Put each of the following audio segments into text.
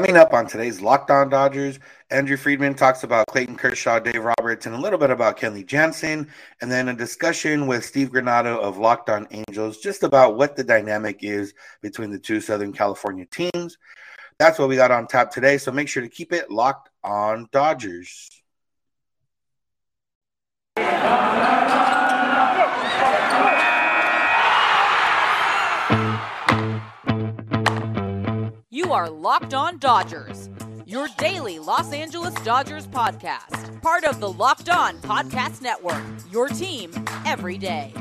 Coming up on today's Locked On Dodgers, Andrew Friedman talks about Clayton Kershaw, Dave Roberts, and a little bit about Kenley Jansen, and then a discussion with Steve Granado of Locked On Angels just about what the dynamic is between the two Southern California teams. That's what we got on tap today, so make sure to keep it Locked On Dodgers. You are Locked On Dodgers, your daily Los Angeles Dodgers podcast. Part of the Locked On Podcast Network, your team every day.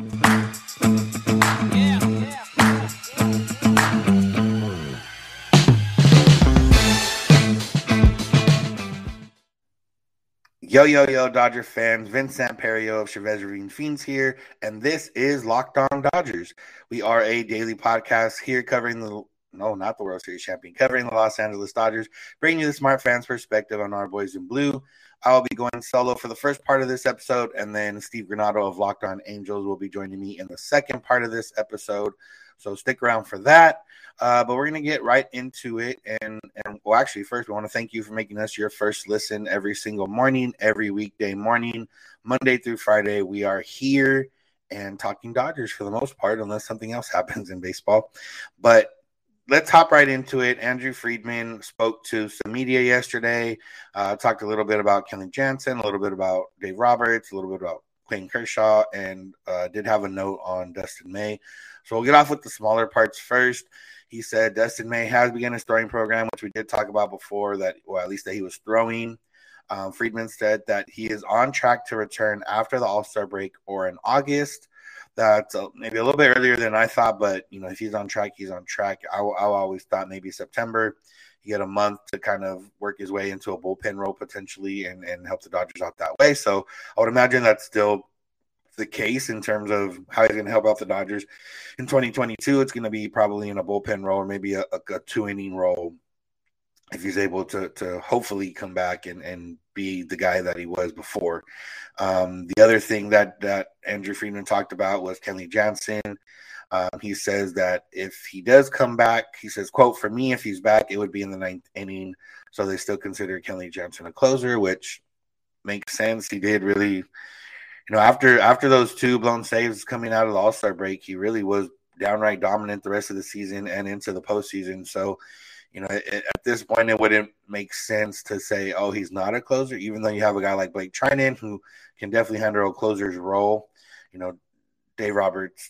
Yo, Dodger fans. Vincent Perio of Chavez Ravine Fiends here, and this is Locked On Dodgers. We are a daily podcast here covering not the World Series champion, covering the Los Angeles Dodgers, bringing you the smart fans' perspective on our boys in blue. I'll be going solo for the first part of this episode, and then Steve Granado of Locked On Angels will be joining me in the second part of this episode. So stick around for that. But we're going to get right into it. And well, actually, first, we want to thank you for making us your first listen every single morning, every weekday morning, Monday through Friday. We are here and talking Dodgers for the most part, unless something else happens in baseball. But let's hop right into it. Andrew Friedman spoke to some media yesterday, talked a little bit about Kenley Jansen, a little bit about Dave Roberts, a little bit about Clayton Kershaw, and did have a note on Dustin May. So we'll get off with the smaller parts first. He said Dustin May has begun his throwing program, which we did talk about before, at least that he was throwing. Friedman said that he is on track to return after the All-Star break or in August. That's maybe a little bit earlier than I thought, but, if he's on track, he's on track. I always thought maybe September. He had a month to kind of work his way into a bullpen role potentially and help the Dodgers out that way. So I would imagine that's still the case in terms of how he's going to help out the Dodgers in 2022. It's going to be probably in a bullpen role or maybe a 2-inning role if he's able to hopefully come back and be the guy that he was before. The other thing that Andrew Friedman talked about was Kenley Jansen. He says that if he does come back, he says, quote, "For me, if he's back, it would be in the 9th inning." So they still consider Kenley Jansen a closer, which makes sense. He did really, after those 2 blown saves coming out of the All-Star break, he really was downright dominant the rest of the season and into the postseason. So, at this point, it wouldn't make sense to say, oh, he's not a closer, even though you have a guy like Blake Treinen who can definitely handle a closer's role. Dave Roberts,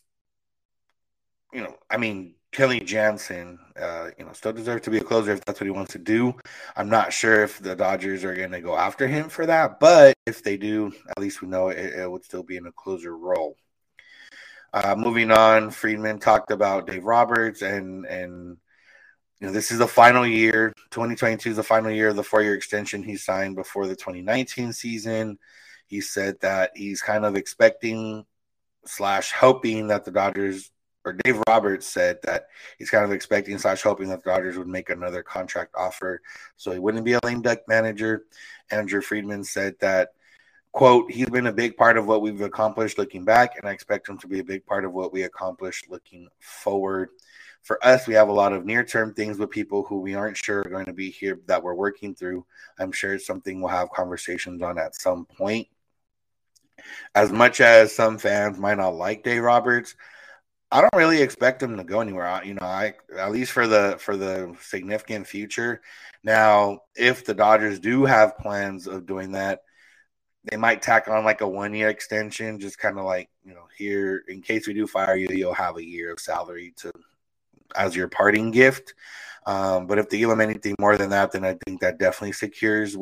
Kenley Jansen, still deserves to be a closer if that's what he wants to do. I'm not sure if the Dodgers are going to go after him for that, but if they do, at least we know it would still be in a closer role. Moving on, Friedman talked about Dave Roberts and this is the final year. 2022 is the final year of the 4-year extension he signed before the 2019 season. He said that he's kind of expecting / hoping that the Dodgers, or Dave Roberts said that he's kind of expecting / hoping that the Dodgers would make another contract offer so he wouldn't be a lame duck manager. Andrew Friedman said that, quote, "He's been a big part of what we've accomplished looking back, and I expect him to be a big part of what we accomplish looking forward. For us, we have a lot of near-term things with people who we aren't sure are going to be here that we're working through. I'm sure it's something we'll have conversations on at some point." As much as some fans might not like Dave Roberts, I don't really expect him to go anywhere. I at least for the significant future. Now, if the Dodgers do have plans of doing that, they might tack on like a 1-year extension, just kind of like, here, in case we do fire you, you'll have a year of salary as your parting gift. But if they give him anything more than that, then I think that definitely secures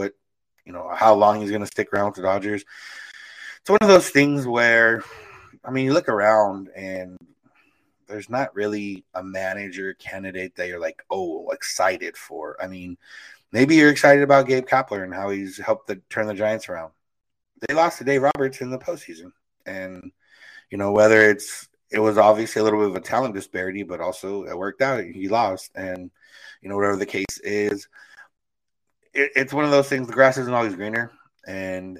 how long he's going to stick around with the Dodgers. It's one of those things where, you look around and there's not really a manager candidate that you're like, oh, excited for. Maybe you're excited about Gabe Kapler and how he's helped turn the Giants around. They lost to Dave Roberts in the postseason. And, whether it was obviously a little bit of a talent disparity, but also it worked out. He lost. And, whatever the case is, it's one of those things. The grass isn't always greener. And,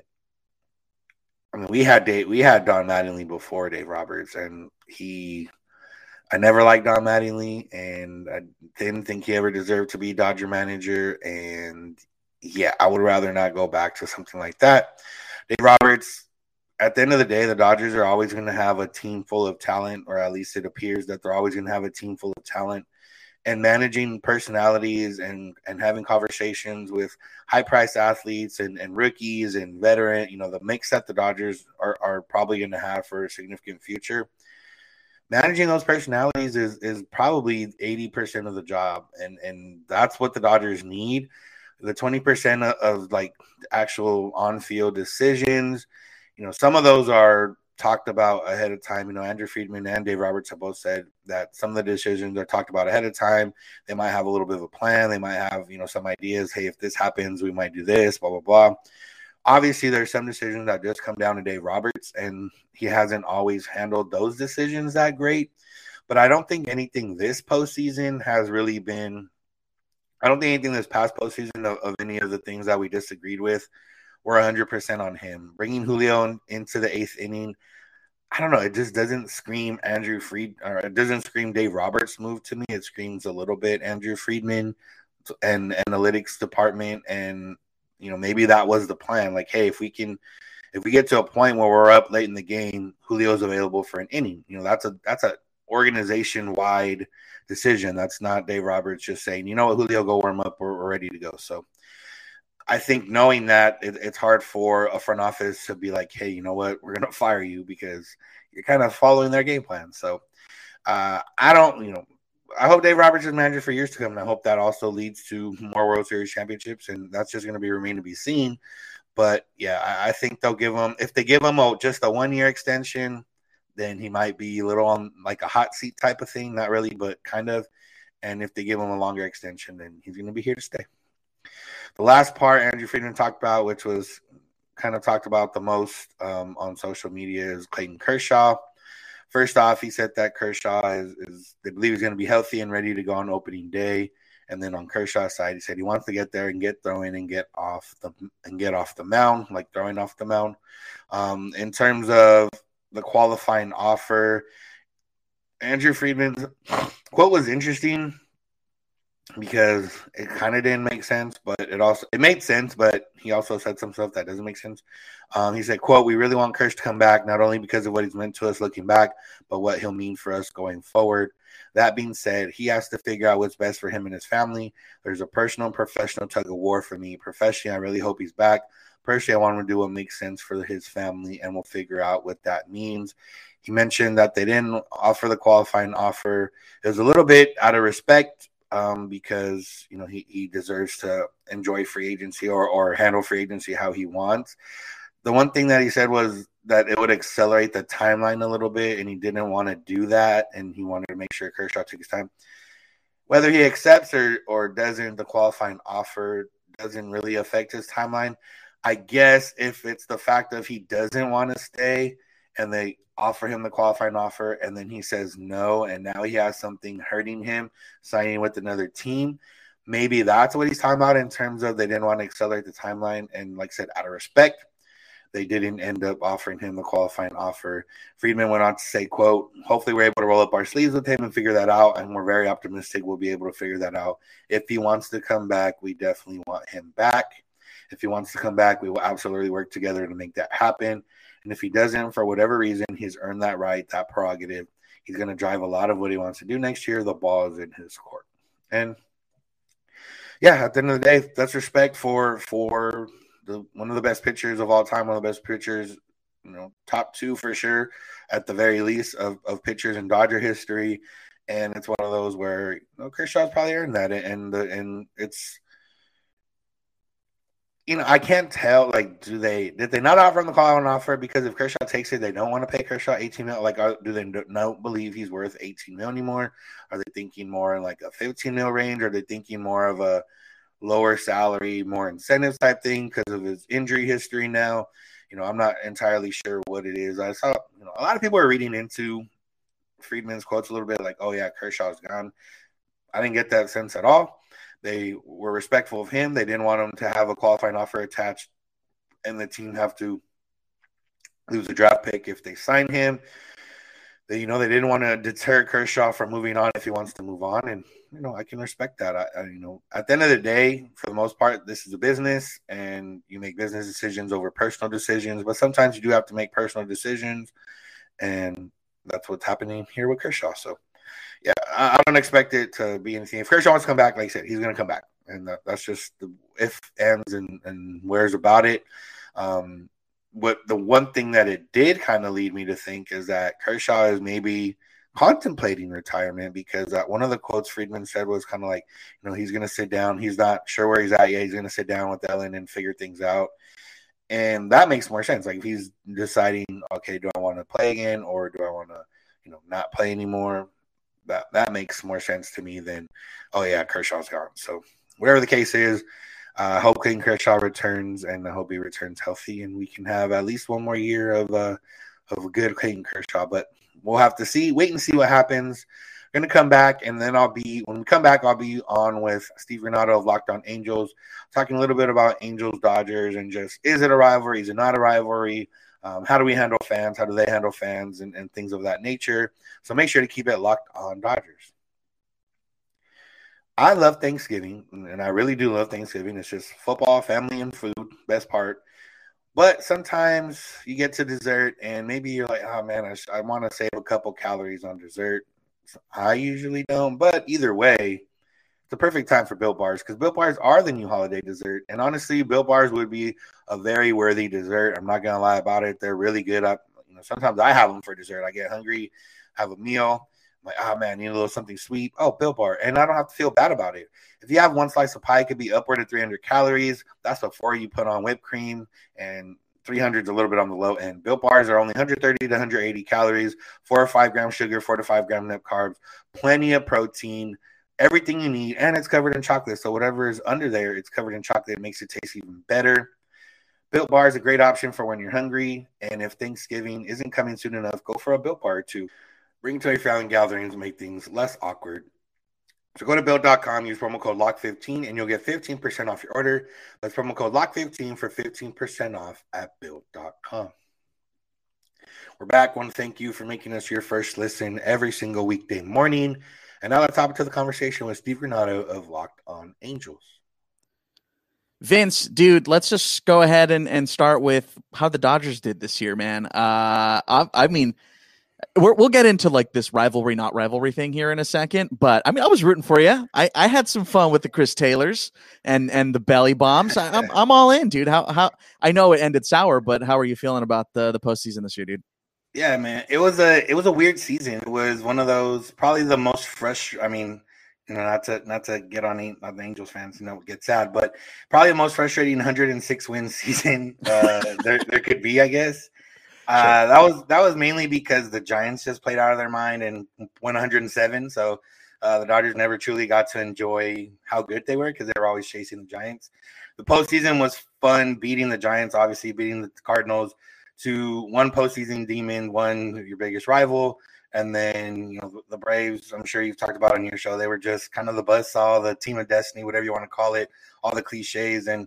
we had Don Mattingly before Dave Roberts, and he I never liked Don Mattingly, and I didn't think he ever deserved to be Dodger manager. And yeah, I would rather not go back to something like that. Dave Roberts, at the end of the day, the Dodgers are always going to have a team full of talent, or at least it appears that they're always going to have a team full of talent. And managing personalities and having conversations with high-priced athletes and rookies and veteran, the mix that the Dodgers are probably going to have for a significant future. Managing those personalities is probably 80% of the job, and that's what the Dodgers need. The 20% of like actual on-field decisions, some of those are talked about ahead of time. Andrew Friedman and Dave Roberts have both said that some of the decisions are talked about ahead of time. They might have a little bit of a plan. They might have, some ideas. Hey, if this happens, we might do this, blah, blah, blah. Obviously, there's some decisions that just come down to Dave Roberts, and he hasn't always handled those decisions that great. But I don't think anything this postseason has really been – I don't think anything this past postseason of any of the things that we disagreed with were 100% on him. Bringing Julio into the 8th inning, I don't know. It just doesn't scream Andrew Fried, or it doesn't scream Dave Roberts move to me. It screams a little bit Andrew Friedman and analytics department. And, maybe that was the plan. Like, hey, if we get to a point where we're up late in the game, Julio's available for an inning. That's a organization wide decision. That's not Dave Roberts just saying, you know what, Julio, go warm up. We're ready to go. So I think knowing that it's hard for a front office to be like, hey, you know what, we're going to fire you because you're kind of following their game plan. So I hope Dave Roberts is manager for years to come. And I hope that also leads to more World Series championships. And that's just going to remain to be seen. But yeah, I think they'll give him, if they give him just a 1-year extension, then he might be a little on like a hot seat type of thing. Not really, but kind of. And if they give him a longer extension, then he's going to be here to stay. The last part Andrew Friedman talked about, which was kind of talked about the most on social media, is Clayton Kershaw. First off, he said that Kershaw is they believe he's going to be healthy and ready to go on opening day. And then on Kershaw's side, he said he wants to get there and get throwing and get off the mound, like throwing off the mound. In terms of the qualifying offer, Andrew Friedman's quote was interesting because it kind of didn't make sense, but it made sense, but he also said some stuff that doesn't make sense. He said, quote, "We really want Kersh to come back, not only because of what he's meant to us looking back, but what he'll mean for us going forward. That being said, he has to figure out what's best for him and his family. There's a personal and professional tug of war for me. Professionally, I really hope he's back. Personally, I want him to do what makes sense for his family, and we'll figure out what that means." He mentioned that they didn't offer the qualifying offer. It was a little bit out of respect, because he deserves to enjoy free agency or handle free agency how he wants. The one thing that he said was that it would accelerate the timeline a little bit, and he didn't want to do that, and he wanted to make sure Kershaw took his time. Whether he accepts or doesn't, the qualifying offer doesn't really affect his timeline. I guess if it's the fact of he doesn't want to stay and they offer him the qualifying offer and then he says no, and now he has something hurting him signing with another team, maybe that's what he's talking about in terms of they didn't want to accelerate the timeline. And like I said, out of respect, they didn't end up offering him the qualifying offer. Friedman went on to say, quote, "Hopefully we're able to roll up our sleeves with him and figure that out, and we're very optimistic we'll be able to figure that out. If he wants to come back, we definitely want him back. If he wants to come back, we will absolutely work together to make that happen. And if he doesn't, for whatever reason, he's earned that right, that prerogative. He's going to drive a lot of what he wants to do next year. The ball is in his court." And yeah, at the end of the day, that's respect for one of the best pitchers of all time, one of the best pitchers, top two for sure, at the very least of pitchers in Dodger history. And it's one of those where Kershaw's probably earned that, and it's. I can't tell. Like, did they not offer him the qualifying offer because if Kershaw takes it, they don't want to pay Kershaw $18 million? Like, do they not believe he's worth $18 million anymore? Are they thinking more in like a $15 million range? Or are they thinking more of a lower salary, more incentives type thing because of his injury history now? I'm not entirely sure what it is. I saw, a lot of people are reading into Friedman's quotes a little bit like, oh yeah, Kershaw's gone. I didn't get that sense at all. They were respectful of him. They didn't want him to have a qualifying offer attached and the team have to lose a draft pick if they sign him. they didn't want to deter Kershaw from moving on if he wants to move on, and I can respect that. At the end of the day, for the most part, this is a business, and you make business decisions over personal decisions. But sometimes you do have to make personal decisions, and that's what's happening here with Kershaw. So, yeah, I don't expect it to be anything. If Kershaw wants to come back, like I said, he's going to come back, and that's just the if, ands, and where's about it. What the one thing that it did kind of lead me to think is that Kershaw is maybe contemplating retirement, because one of the quotes Friedman said was kind of like, he's going to sit down. He's not sure where he's at yet. He's going to sit down with Ellen and figure things out. And that makes more sense. Like, if he's deciding, okay, do I want to play again, or do I want to, not play anymore? That makes more sense to me than, oh yeah, Kershaw's gone. So whatever the case is, I hope Clayton Kershaw returns, and I hope he returns healthy, and we can have at least one more year of a good Clayton Kershaw. But we'll have to wait and see what happens. I'm going to come back, and then when we come back, I'll be on with Steve Renato of Locked On Angels, talking a little bit about Angels Dodgers and just, is it a rivalry? Is it not a rivalry? How do we handle fans? How do they handle fans, and things of that nature? So make sure to keep it Locked On Dodgers. I love Thanksgiving, and I really do love Thanksgiving. It's just football, family, and food, best part. But sometimes you get to dessert, and maybe you're like, oh, man, I want to save a couple calories on dessert. I usually don't, but either way, it's the perfect time for Built Bars, because Built Bars are the new holiday dessert. And honestly, Built Bars would be a very worthy dessert. I'm not going to lie about it. They're really good. Sometimes I have them for dessert. I get hungry, have a meal. I'm like, oh, man, need a little something sweet. Oh, Built Bar. And I don't have to feel bad about it. If you have one slice of pie, it could be upward of 300 calories. That's before you put on whipped cream, and 300 is a little bit on the low end. Built Bars are only 130 to 180 calories, 4 or 5 grams sugar, 4 to 5 gram net carbs, plenty of protein, everything you need, and it's covered in chocolate. So whatever is under there, it's covered in chocolate. It makes it taste even better. Built Bar is a great option for when you're hungry, and if Thanksgiving isn't coming soon enough, go for a Built Bar or two. Bring it to your family gatherings and make things less awkward. So go to Built.com, use promo code LOCK15, and you'll get 15% off your order. That's promo code LOCK15 for 15% off at Built.com. We're back. I want to thank you for making us your first listen every single weekday morning. And now let's hop into the conversation with Steve Renato of Locked On Angels. Vince, dude, let's just go ahead and start with how the Dodgers did this year, man. I mean, we'll get into like this rivalry, not rivalry thing here in a second, but I mean, I was rooting for you. I had some fun with the Chris Taylors and the belly bombs. I'm all in, dude. How I know it ended sour, but how are you feeling about the postseason this year, dude? Yeah, man, it was a weird season. It was one of those, probably the most frustrating. I mean, not to get on the Angels fans, get sad, but probably the most frustrating 106 win season there could be, I guess. Sure. That was mainly because the Giants just played out of their mind and went 107. So the Dodgers never truly got to enjoy how good they were, because they were always chasing the Giants. The postseason was fun, beating the Giants, obviously beating the Cardinals, to one postseason demon, one your biggest rival. And then, the Braves, I'm sure you've talked about on your show, they were just kind of the buzzsaw, the team of destiny, whatever you want to call it, all the cliches. And,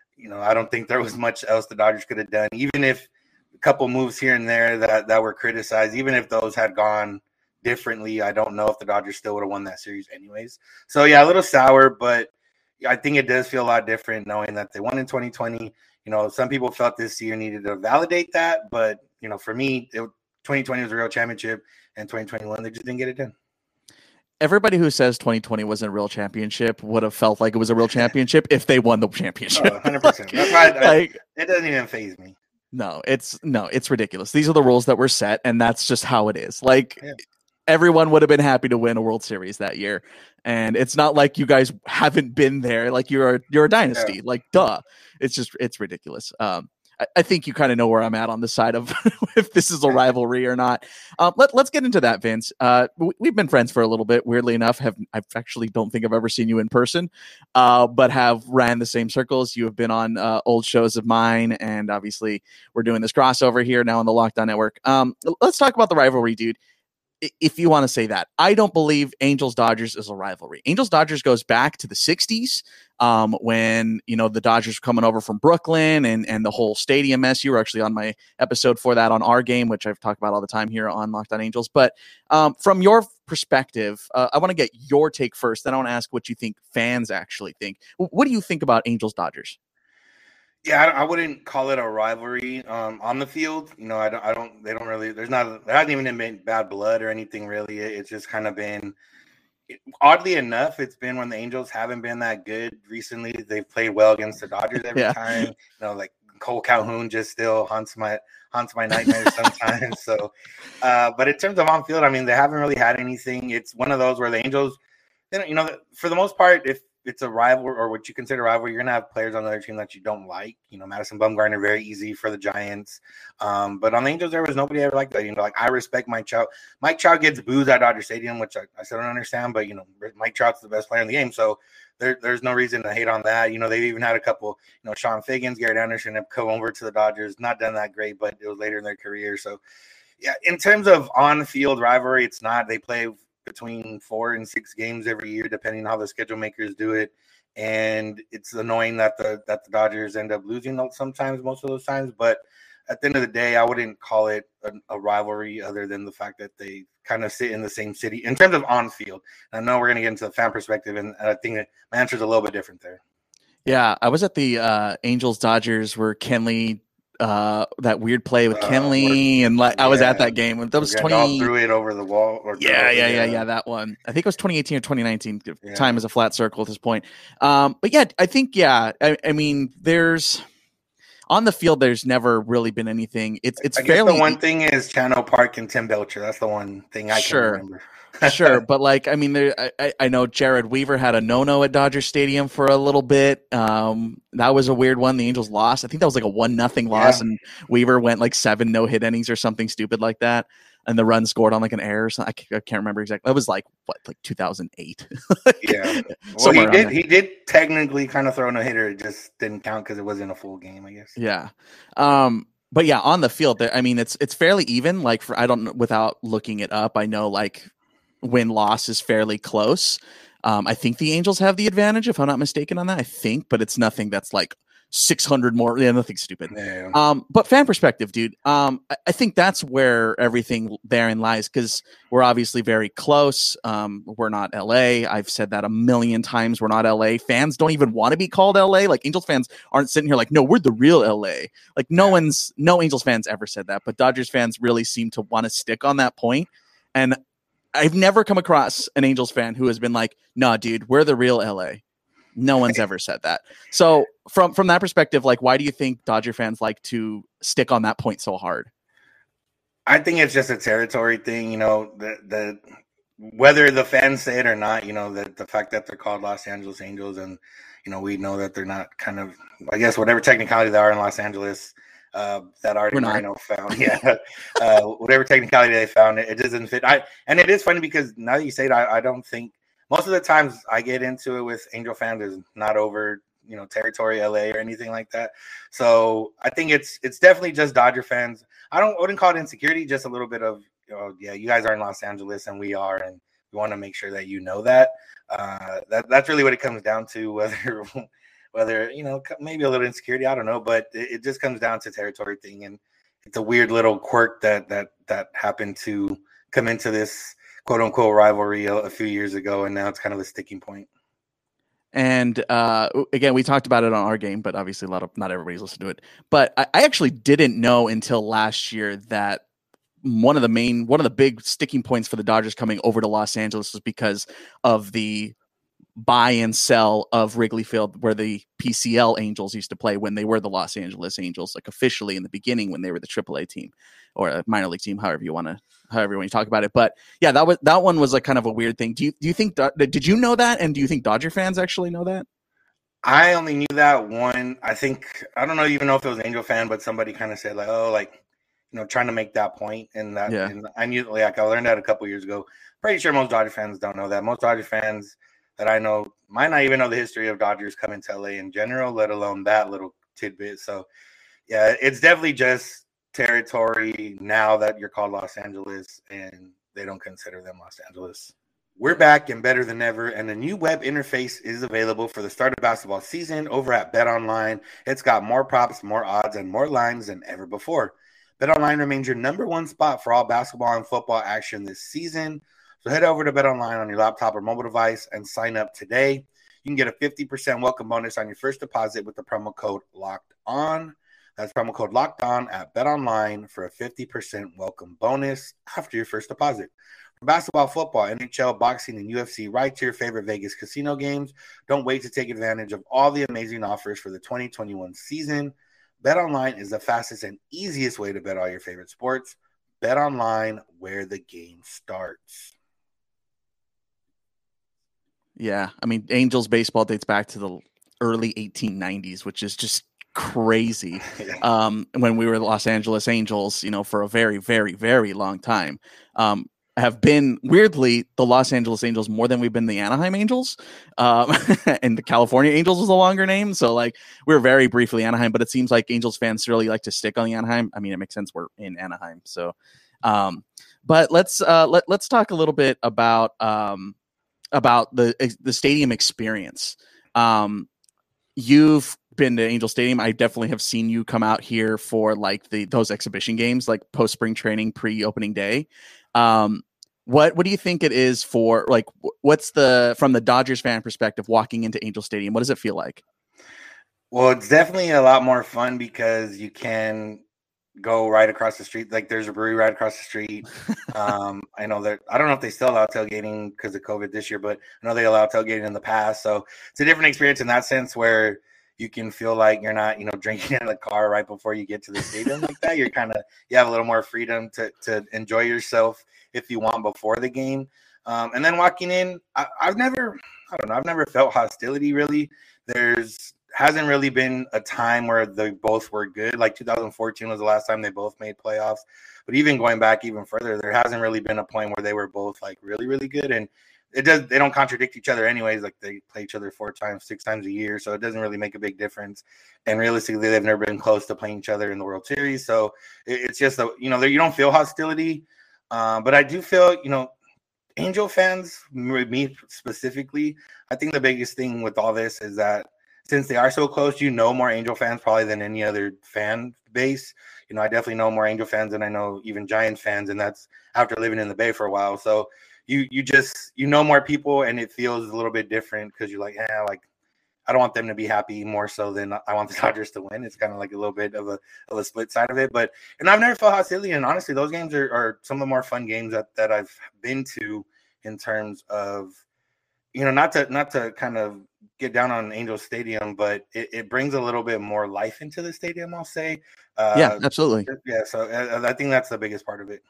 I don't think there was much else the Dodgers could have done, even if a couple moves here and there that were criticized, even if those had gone differently, I don't know if the Dodgers still would have won that series anyways. So, yeah, a little sour, but I think it does feel a lot different knowing that they won in 2020. Some people felt this year needed to validate that, but, for me, 2020 was a real championship, and 2021, they just didn't get it done. Everybody who says 2020 wasn't a real championship would have felt like it was a real championship if they won the championship. 100%. That's why it doesn't even faze me. No, it's ridiculous. These are the rules that were set, and that's just how it is. Everyone would have been happy to win a World Series that year, and it's not like you guys haven't been there. Like you're a dynasty. Yeah. Duh. It's ridiculous. I think you kind of know where I'm at on the side of if this is a rivalry or not. Let's get into that, Vince. We've been friends for a little bit. Weirdly enough, I actually don't think I've ever seen you in person, but have ran the same circles. You have been on old shows of mine, and obviously we're doing this crossover here now on the Locked On Network. Let's talk about the rivalry, dude. if you want to say that. I don't believe Angels Dodgers is a rivalry. Angels Dodgers goes back to the 60s when, the Dodgers were coming over from Brooklyn and the whole stadium mess. You were actually on my episode for that on Our Game, which I've talked about all the time here on Locked On Angels. But from your perspective, I want to get your take first. Then I want to ask what you think fans actually think. What do you think about Angels Dodgers? Yeah, I wouldn't call it a rivalry on the field. They don't really, there hasn't even been bad blood or anything really. It's just kind of been, oddly enough, it's been when the Angels haven't been that good recently. They've played well against the Dodgers every time. Like Cole Calhoun just still haunts my nightmares sometimes. So, but in terms of on field, I mean, they haven't really had anything. It's one of those where the Angels, for the most part, if it's a rival or what you consider a rival, you're going to have players on the other team that you don't like. Madison Bumgarner, very easy for the Giants. But on the Angels, there was nobody ever like that. I respect Mike Trout. Mike Trout gets booed at Dodger Stadium, which I still don't understand. But, Mike Trout's the best player in the game. So there's no reason to hate on that. They've even had a couple, Sean Figgins, Garrett Anderson have come over to the Dodgers. Not done that great, but it was later in their career. So, yeah, in terms of on-field rivalry, it's not. They play between 4 and 6 games every year, depending on how the schedule makers do it. And it's annoying that the Dodgers end up losing sometimes, most of those times. But at the end of the day, I wouldn't call it a rivalry other than the fact that they kind of sit in the same city in terms of on field. I know we're going to get into the fan perspective, and I think that my answer is a little bit different there. Yeah, I was at the Angels Dodgers where Kenley that weird play with Kenley, and I was at that game. That was 20. Threw it over the wall. Yeah. That one. I think it was 2018 or 2019. Time is a flat circle at this point. But yeah, I think I mean, there's on the field. There's never really been anything. It's fairly. The one thing is Chano Park and Tim Belcher. That's the one thing I can remember. Sure, but I mean, I know Jared Weaver had a no-no at Dodger Stadium for a little bit. That was a weird one. The Angels lost. I think that was like a 1-0 loss, and Weaver went 7 no-hit innings or something stupid like that, and the run scored on an error. So I can't remember exactly. That was like 2008. Yeah. Well, he did technically kind of throw a no-hitter. It just didn't count because it wasn't a full game, I guess. Yeah. But yeah, on the field, I mean, it's fairly even. Without looking it up, I know win-loss is fairly close. I think the Angels have the advantage, if I'm not mistaken on that. I think, but it's nothing that's 600 more. Yeah, nothing stupid. Yeah. But fan perspective, dude, I think that's where everything therein lies, because we're obviously very close. We're not LA. I've said that a million times. We're not LA. Fans don't even want to be called LA. Angels fans aren't sitting here no, we're the real LA. No Angels fans ever said that, but Dodgers fans really seem to want to stick on that point. And I've never come across an Angels fan who has been nah, dude, we're the real LA. No one's ever said that. So from that perspective, why do you think Dodger fans like to stick on that point so hard? I think it's just a territory thing, the whether the fans say it or not, the fact that they're called Los Angeles Angels, and, we know that they're not kind of, I guess, whatever technicality they are in Los Angeles, that Artie Moreno found. Yeah. Whatever technicality they found, it doesn't fit. And it is funny because now that you say it, I don't think most of the times I get into it with Angel fans is not over, territory LA or anything like that. So I think it's definitely just Dodger fans. I wouldn't call it insecurity, just a little bit of, you guys are in Los Angeles and we are, and we want to make sure that that. That's really what it comes down to, whether, maybe a little insecurity, I don't know, but it just comes down to territory thing. And it's a weird little quirk that happened to come into this quote unquote rivalry a few years ago. And now it's kind of a sticking point. And again, we talked about it on Our Game, but obviously not everybody's listened to it. But I actually didn't know until last year that one of the big sticking points for the Dodgers coming over to Los Angeles was because of the buy and sell of Wrigley Field, where the PCL Angels used to play when they were the Los Angeles Angels, officially in the beginning when they were the AAA team or a minor league team, however you want to talk about it. But yeah, that one was kind of a weird thing. Do you think did you know that, and do you think Dodger fans actually know that? I only knew that one. I don't even know if it was an Angel fan, but somebody kind of said trying to make that point, and that. Yeah. And I knew I learned that a couple years ago. Pretty sure most Dodger fans don't know that. Most Dodger fans that I know might not even know the history of Dodgers coming to LA in general, let alone that little tidbit. So, yeah, it's definitely just territory now that you're called Los Angeles, and they don't consider them Los Angeles. We're back and better than ever, and a new web interface is available for the start of basketball season over at BetOnline. It's got more props, more odds, and more lines than ever before. BetOnline remains your number one spot for all basketball and football action this season. So head over to BetOnline on your laptop or mobile device and sign up today. You can get a 50% welcome bonus on your first deposit with the promo code LOCKEDON. That's promo code LOCKEDON at BetOnline for a 50% welcome bonus after your first deposit. For basketball, football, NHL, boxing, and UFC, right to your favorite Vegas casino games. Don't wait to take advantage of all the amazing offers for the 2021 season. BetOnline is the fastest and easiest way to bet all your favorite sports. BetOnline, where the game starts. Yeah, I mean, Angels baseball dates back to the early 1890s, which is just crazy. When we were the Los Angeles Angels, for a very, very, very long time, have been weirdly the Los Angeles Angels more than we've been the Anaheim Angels, and the California Angels was a longer name. So we were very briefly Anaheim, but it seems like Angels fans really like to stick on the Anaheim. I mean, it makes sense. We're in Anaheim. So, but let's talk a little bit about the stadium experience. You've been to Angel Stadium. I definitely have seen you come out here for those exhibition games, like post spring training, pre-opening day. What do you think it is for what's from the Dodgers fan perspective walking into Angel Stadium? What does it feel like? Well, it's definitely a lot more fun because you can go right across the street. Like there's a brewery right across the street. I know that I don't know if they still allow tailgating because of COVID this year, but I know they allowed tailgating in the past. So it's a different experience in that sense where you can feel like you're not, drinking in the car right before you get to the stadium like that. You have a little more freedom to enjoy yourself if you want before the game. And then walking in, I've never felt hostility really. Hasn't really been a time where they both were good. Like 2014 was the last time they both made playoffs. But even going back even further, there hasn't really been a point where they were both really, really good. And they don't contradict each other anyways. Like they play each other 4 times, 6 times a year. So it doesn't really make a big difference. And realistically, they've never been close to playing each other in the World Series. So it's just, you don't feel hostility. But I do feel, Angel fans, me specifically, I think the biggest thing with all this is that since they are so close, more Angel fans probably than any other fan base. I definitely know more Angel fans than I know even Giants fans, and that's after living in the Bay for a while. So you just more people, and it feels a little bit different because you're like, I don't want them to be happy more so than I want the Dodgers to win. It's kind of like a little bit of a split side of it, and I've never felt hostility. And honestly, those games are some of the more fun games that I've been to in terms of, not to kind of get down on Angel Stadium, but it brings a little bit more life into the stadium, I'll say. Yeah, absolutely. Yeah. So I think that's the biggest part of it.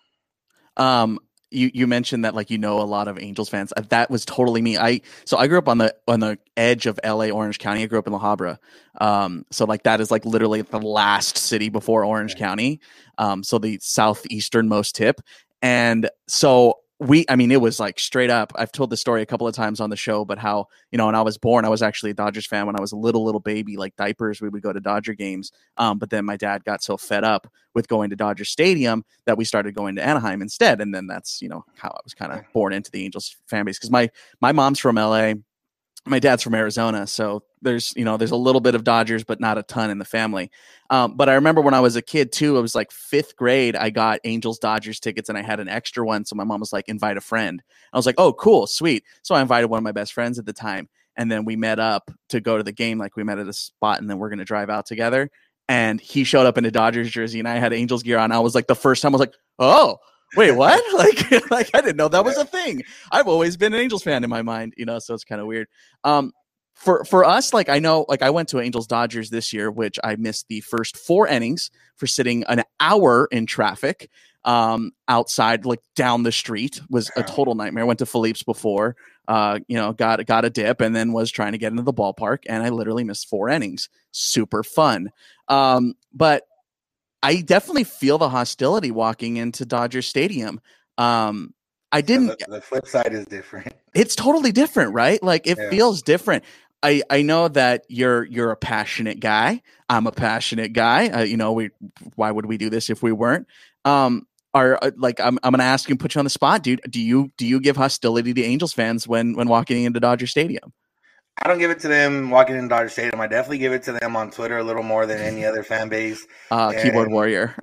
You mentioned that a lot of Angels fans. That was totally me. I grew up on the edge of LA, Orange County. I grew up in La Habra. So that is literally the last city before Orange County. So the southeasternmost tip. And so it was straight up. I've told this story a couple of times on the show, but how, when I was born, I was actually a Dodgers fan. When I was a little baby, diapers, we would go to Dodger games. But then my dad got so fed up with going to Dodger Stadium that we started going to Anaheim instead. And then that's, how I was kind of born into the Angels fan base. Because my mom's from LA. My dad's from Arizona, so there's a little bit of Dodgers, but not a ton in the family. But I remember when I was a kid too, it was 5th grade. I got Angels Dodgers tickets, and I had an extra one. So my mom was like, "Invite a friend." I was like, "Oh, cool, sweet." So I invited one of my best friends at the time, and then we met up to go to the game. We met at a spot, and then we're gonna drive out together. And he showed up in a Dodgers jersey, and I had Angels gear on. I was the first time I was like, "Oh, wait, what?" I didn't know that was a thing. I've always been an Angels fan in my mind, so it's kind of weird. For us, I know, I went to Angels Dodgers this year, which I missed the first 4 innings for sitting an hour in traffic outside, down the street. Was a total nightmare. Went to Philippe's before, got a dip, and then was trying to get into the ballpark, and I literally missed 4 innings. Super fun. But I definitely feel the hostility walking into Dodger Stadium. I didn't. The flip side is different. It's totally different, right? It feels different. I know that you're a passionate guy. I'm a passionate guy. Why would we do this if we weren't? are like I'm going to ask you and put you on the spot, dude. Do you give hostility to Angels fans when walking into Dodger Stadium? I don't give it to them walking in Dodger Stadium. I definitely give it to them on Twitter a little more than any other fan base. Keyboard warrior.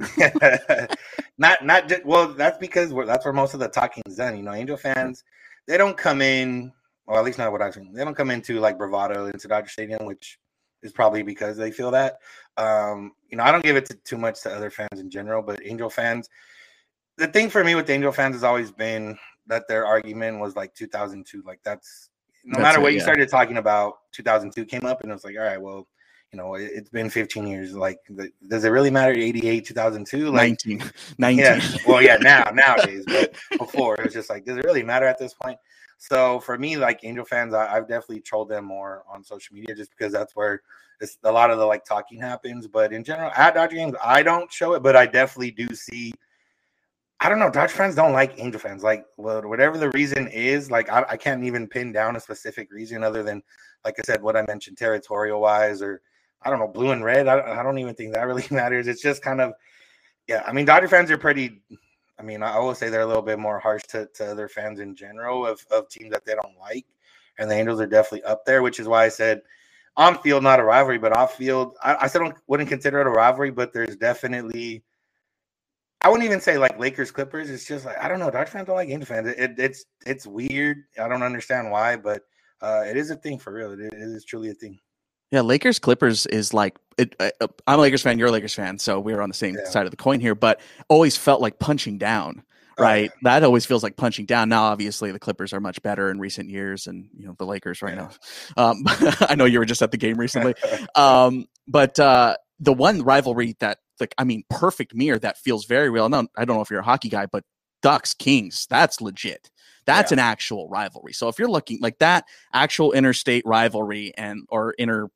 not just, well, that's because that's where most of the talking is done. Angel fans, they don't come in, well, at least not what I've seen. They don't come into like bravado into Dodger Stadium, which is probably because they feel that. I don't give it too much to other fans in general, but Angel fans, the thing for me with the Angel fans has always been that their argument was like 2002. Like that's matter what you started talking about, 2002 came up, and it was like, all right, well, it's been 15 years. Like, does it really matter? 88, 2002, like 19. Yeah. Well, yeah, nowadays, but before it was just like, does it really matter at this point? So for me, like Angel fans, I've definitely trolled them more on social media just because that's where a lot of the like talking happens. But in general, at Dodger games, I don't show it, but I definitely do see. I don't know. Dodger fans don't like Angel fans. Like, whatever the reason is, like, I can't even pin down a specific reason other than, like I said, what I mentioned territorial-wise, or, I don't know, blue and red. I don't even think that really matters. It's just kind of, yeah. I mean, Dodger fans are pretty, I always say they're a little bit more harsh to other fans in general of teams that they don't like. And the Angels are definitely up there, which is why I said on field, not a rivalry, but off field, I still wouldn't consider it a rivalry, but there's definitely, I wouldn't even say like Lakers Clippers. It's just like, I don't know. Dodger fans don't like Angel fans. It's weird. I don't understand why, but it is a thing for real. It is truly a thing. Yeah, Lakers Clippers is like I'm a Lakers fan. You're a Lakers fan, so we're on the same side of the coin here. But always felt like punching down, right? That always feels like punching down. Now, obviously, the Clippers are much better in recent years, and the Lakers right now. I know you were just at the game recently, but the one rivalry that, like, perfect mirror that feels very real. No, I don't know if you're a hockey guy, but Ducks Kings, that's legit. That's an actual rivalry. So if you're looking like that actual interstate rivalry or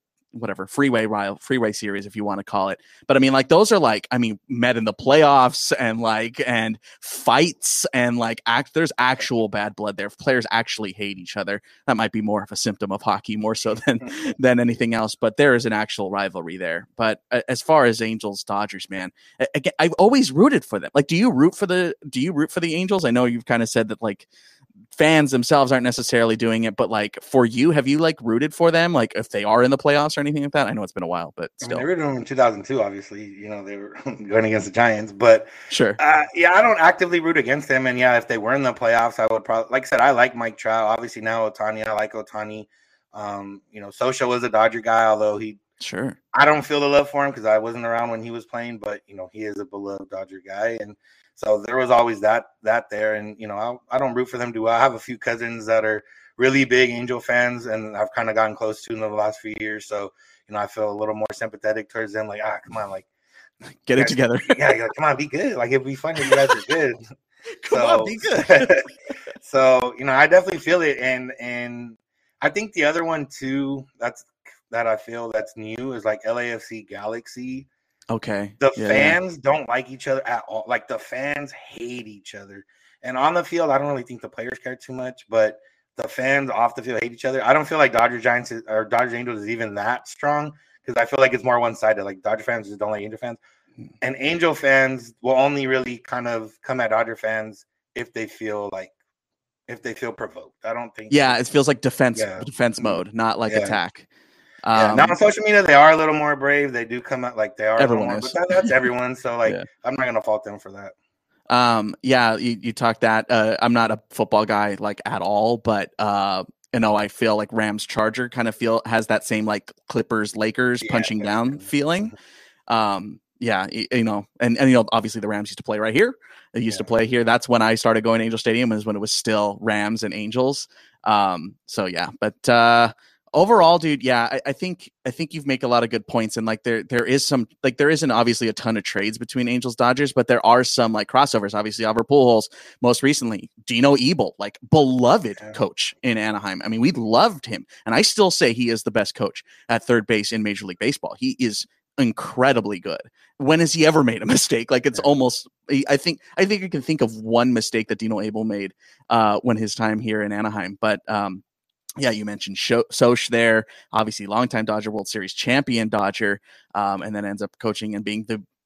freeway series, if you want to call it. But like those are like, met in the playoffs and fights and there's actual bad blood there. Players actually hate each other. That might be more of a symptom of hockey more so than anything else, but there is an actual rivalry there. But as far as Angels Dodgers, man, again, I've always rooted for them. Like, do you root for the Angels? I know you've kind of said that like fans themselves aren't necessarily doing it, but like for you, have you like rooted for them, like if they are in the playoffs or anything like that? I know it's been a while, but still. They rooted them in 2002, obviously, they were going against the Giants, but sure. I don't actively root against them. And if they were in the playoffs, I would probably, like I said, I like Mike Trout. Obviously now Ohtani, I like Ohtani. Socha was a Dodger guy, although I don't feel the love for him because I wasn't around when he was playing, but he is a beloved Dodger guy. And so there was always that there. And, I don't root for them. I have a few cousins that are really big Angel fans, and I've kind of gotten close to in the last few years. So, I feel a little more sympathetic towards them. Like, come on, like, get it together. Yeah, come on, be good. Like, it'd be fun if you guys are good. Come on, be good. So, I definitely feel it. And I think the other one too, that I feel that's new is like LAFC Galaxy. Okay. The fans don't like each other at all. Like, the fans hate each other. And on the field, I don't really think the players care too much, but the fans off the field hate each other. I don't feel like Dodger Giants or Dodger Angels is even that strong because I feel like it's more one-sided. Like, Dodger fans just don't like Angel fans. And Angel fans will only really kind of come at Dodger fans if they feel provoked. I don't think. Yeah, it feels like defense mode, not like attack. Now on social media, they are a little more brave. They do come out like they are. Everyone more, is. But that's everyone. So I'm not gonna fault them for that. You talk that. I'm not a football guy like at all, but I feel like Rams Charger kind of has that same like Clippers Lakers punching down feeling. And obviously the Rams used to play right here. They used to play here. That's when I started going to Angel Stadium, is when it was still Rams and Angels. Overall, dude, I think you've make a lot of good points, and like there isn't obviously a ton of trades between Angels Dodgers, but there are some like crossovers. Obviously, Albert Pujols, most recently, Dino Ebel, like beloved coach in Anaheim. We loved him, and I still say he is the best coach at third base in Major League Baseball. He is incredibly good. When has he ever made a mistake? Like, it's almost. I think I can think of one mistake that Dino Ebel made when his time here in Anaheim, but. You mentioned Soch there, obviously longtime Dodger, World Series champion Dodger, and then ends up coaching and being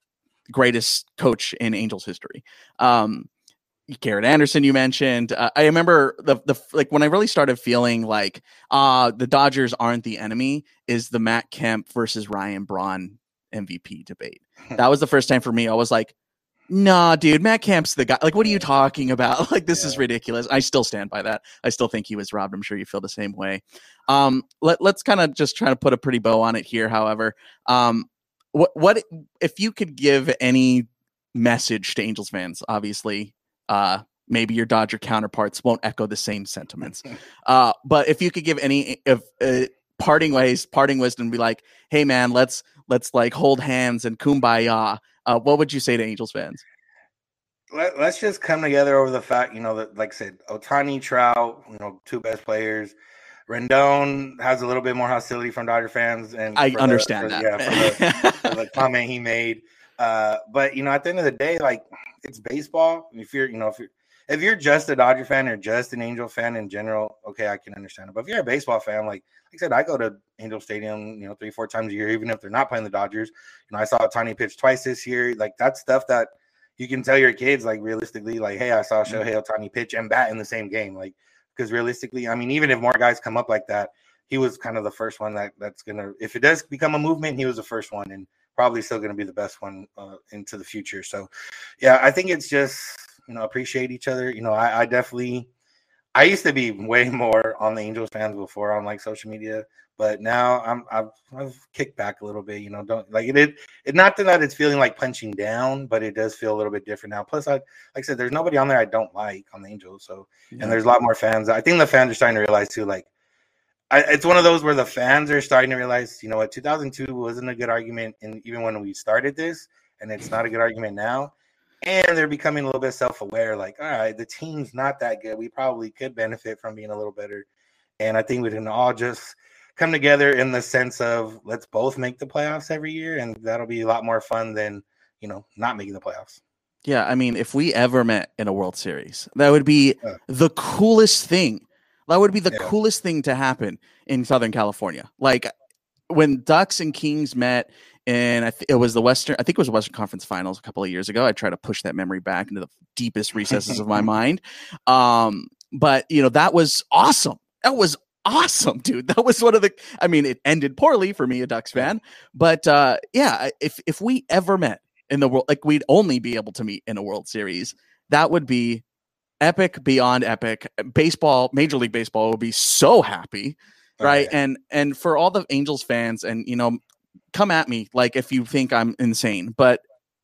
greatest coach in Angels history. Garrett Anderson, you mentioned. I remember the like when I really started feeling like the Dodgers aren't the enemy is the Matt Kemp versus Ryan Braun MVP debate. That was the first time for me. I was like, nah, dude, Matt Kemp's the guy. Like, what are you talking about? Like, this is ridiculous. I still stand by that. I still think he was robbed. I'm sure you feel the same way. Let's kind of just try to put a pretty bow on it here. However, what if you could give any message to Angels fans? Obviously, maybe your Dodger counterparts won't echo the same sentiments. But if you could give any parting wisdom, be like, hey man, let's like hold hands and kumbaya. What would you say to Angels fans? Let's just come together over the fact, that, like I said, Ohtani, Trout, two best players. Rendon has a little bit more hostility from Dodger fans, and I understand that. For the comment he made. But at the end of the day, like, it's baseball. If you're just a Dodger fan or just an Angel fan in general, okay, I can understand it. But if you're a baseball fan, like I said, I go to Angel Stadium, 3-4 times a year, even if they're not playing the Dodgers. I saw Ohtani pitch twice this year. Like, that's stuff that you can tell your kids, like, realistically, like, hey, I saw Shohei Ohtani pitch and bat in the same game. Like, because realistically, I mean, even if more guys come up like that, he was kind of the first one that's going to, if it does become a movement, he was the first one and probably still going to be the best one into the future. So, yeah, I think it's just, appreciate each other. I used to be way more on the Angels fans before on like social media, but now I've kicked back a little bit. Don't like it. Not that it's feeling like punching down, but it does feel a little bit different now. Plus, like I said, there's nobody on there I don't like on the Angels. So, and there's a lot more fans. I think the fans are starting to realize too. Like, it's one of those where the fans are starting to realize, 2002 wasn't a good argument, and even when we started this, and it's not a good argument now. And they're becoming a little bit self-aware, like, all right, the team's not that good. We probably could benefit from being a little better. And I think we can all just come together in the sense of let's both make the playoffs every year, and that'll be a lot more fun than, not making the playoffs. Yeah, I mean, if we ever met in a World Series, that would be the coolest thing. That would be the coolest thing to happen in Southern California. Like, when Ducks and Kings met, and it was the Western Conference Finals a couple of years ago. I try to push that memory back into the deepest recesses of my mind. But that was awesome. That was awesome, dude. That was one of the. I mean, it ended poorly for me, a Ducks fan. But if we ever met in the world, like, we'd only be able to meet in a World Series. That would be epic beyond epic. Baseball, Major League Baseball, would be so happy. Right. And for all the Angels fans, and come at me like if you think I'm insane, but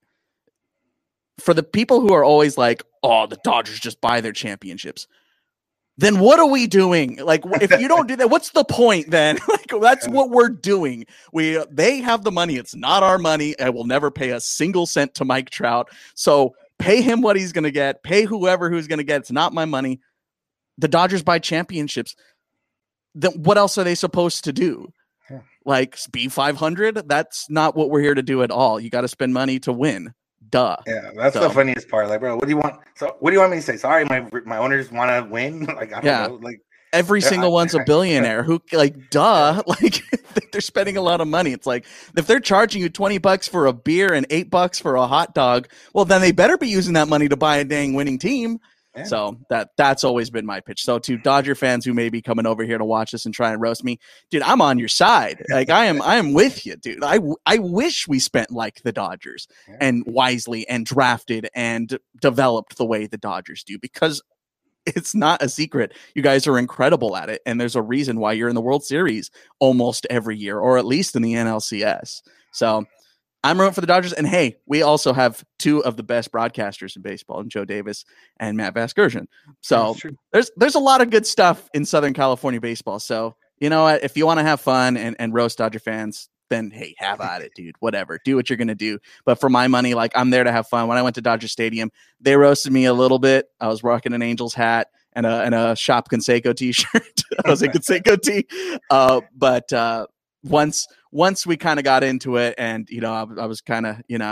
for the people who are always like, oh, the Dodgers just buy their championships, then what are we doing? Like, if you don't do that, what's the point then? Like, that's what we're doing. They have the money. It's not our money. I will never pay a single cent to Mike Trout. So pay him what he's going to get. Pay who's going to get. It's not my money. The Dodgers buy championships. Then what else are they supposed to do? Like, be 500? That's not what we're here to do at all. You got to spend money to win. Duh. Yeah, that's the funniest part. Like, bro, what do you want? So, what do you want me to say? Sorry, my owners want to win. Like, I don't know. Like, every single one's a billionaire. Who, like, duh. Like, they're spending a lot of money. It's like, if they're charging you $20 for a beer and $8 for a hot dog, well, then they better be using that money to buy a dang winning team. Yeah. So that's always been my pitch. So to Dodger fans who may be coming over here to watch this and try and roast me, dude, I'm on your side. Like, I am with you, dude. I wish we spent like the Dodgers and wisely and drafted and developed the way the Dodgers do, because it's not a secret. You guys are incredible at it. And there's a reason why you're in the World Series almost every year, or at least in the NLCS. So I'm rooting for the Dodgers. And hey, we also have two of the best broadcasters in baseball, Joe Davis and Matt Vasgersian. So there's a lot of good stuff in Southern California baseball. So, you know what? If you want to have fun and roast Dodger fans, then hey, have at it, dude. Whatever. Do what you're going to do. But for my money, like, I'm there to have fun. When I went to Dodger Stadium, they roasted me a little bit. I was rocking an Angels hat and a Shop Conseco t-shirt. I was a Conseco tee. But once we kind of got into it, and I was kind of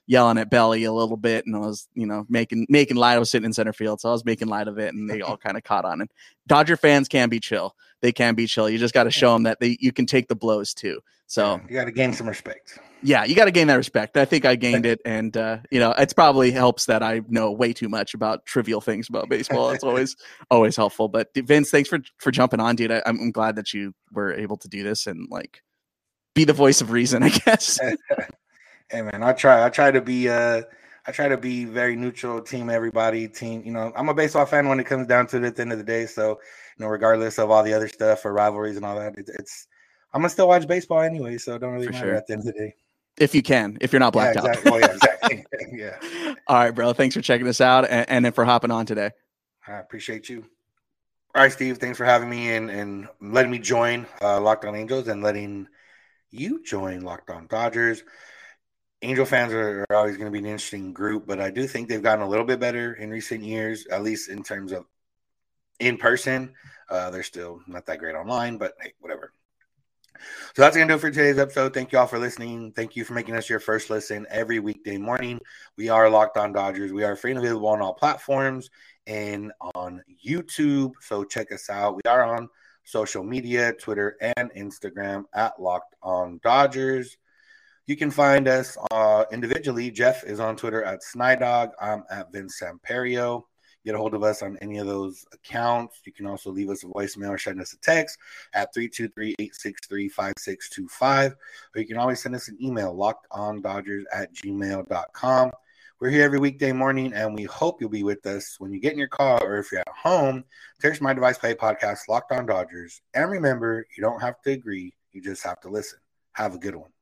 yelling at Belly a little bit, and I was, making light. I was sitting in center field, so I was making light of it, and they all kind of caught on. And Dodger fans can be chill. They can be chill. You just got to show them that you can take the blows too. So you got to gain some respect. Yeah, you got to gain that respect. I think I gained it, and it's probably helps that I know way too much about trivial things about baseball. It's always helpful. But Vince, thanks for jumping on, dude. I'm glad that you were able to do this and like be the voice of reason, I guess. Hey man, I try to be very neutral, team everybody, team. I'm a baseball fan when it comes down to it at the end of the day. So regardless of all the other stuff or rivalries and all that, I'm gonna still watch baseball anyway. So it don't really matter at the end of the day. If you can, if you're not blacked out. Oh, yeah, exactly. Yeah. All right, bro. Thanks for checking us out and then for hopping on today. I appreciate you. All right, Steve. Thanks for having me and letting me join Locked On Angels and letting you join Locked On Dodgers. Angel fans are always going to be an interesting group, but I do think they've gotten a little bit better in recent years, at least in terms of in person. They're still not that great online, but hey, whatever. So that's going to do it for today's episode. Thank you all for listening. Thank you for making us your first listen every weekday morning. We are Locked On Dodgers. We are free and available on all platforms and on YouTube. So check us out. We are on social media, Twitter and Instagram at Locked On Dodgers. You can find us individually. Jeff is on Twitter at Snydog. I'm at Vince Samperio. Get a hold of us on any of those accounts. You can also leave us a voicemail or send us a text at 323-863-5625. Or you can always send us an email, lockedondodgers@gmail.com. We're here every weekday morning, and we hope you'll be with us when you get in your car or if you're at home. There's My Device Play podcast, Locked On Dodgers. And remember, you don't have to agree. You just have to listen. Have a good one.